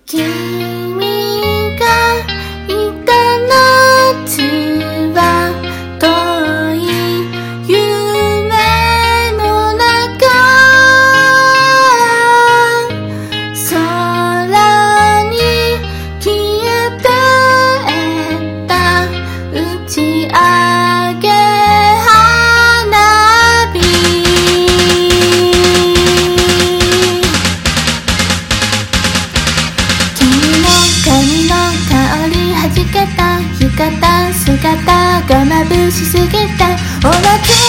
君がいた夏は遠い夢の中、空に消えてった打ち上げ花火、髪の香りはじけた浴衣姿が眩しすぎてお泣き